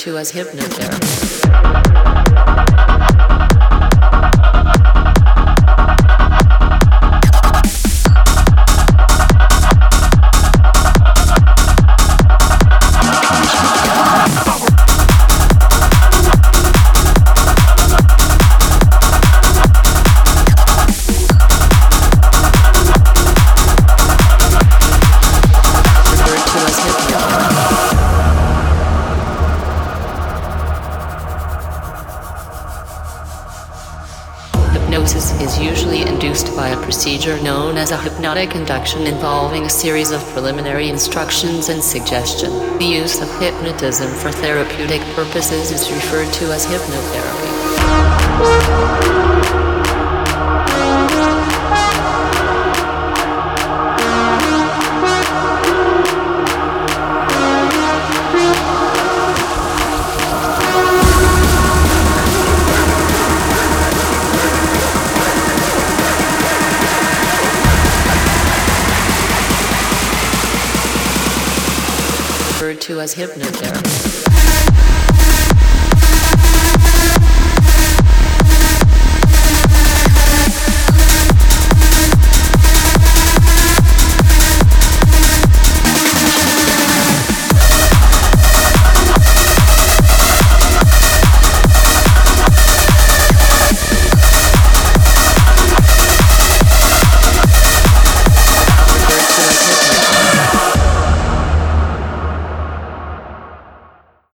to as hypnotherapy. Hypnosis is usually induced by a procedure known as a hypnotic induction involving a series of preliminary instructions and suggestion. The use of hypnotism for therapeutic purposes is referred to as hypnotherapy. Referred to as hypnotherapy.